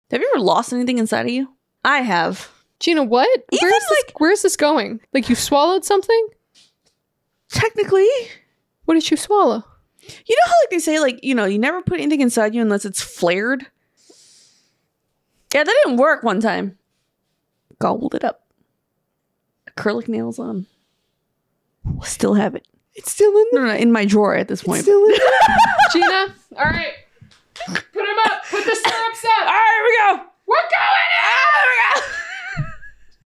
Have you ever lost anything inside of you? I have. Gina, what? Where's this going? Like you swallowed something? Technically. What did you swallow? You know how like they say like, you know, you never put anything inside you unless it's flared? Yeah, that didn't work one time. Gobbled it up. Acrylic nails on. Still have it. It's still in No, in my drawer at this point. Still in Gina, all right. Put him up. Put the syrups up. All right, here we go. What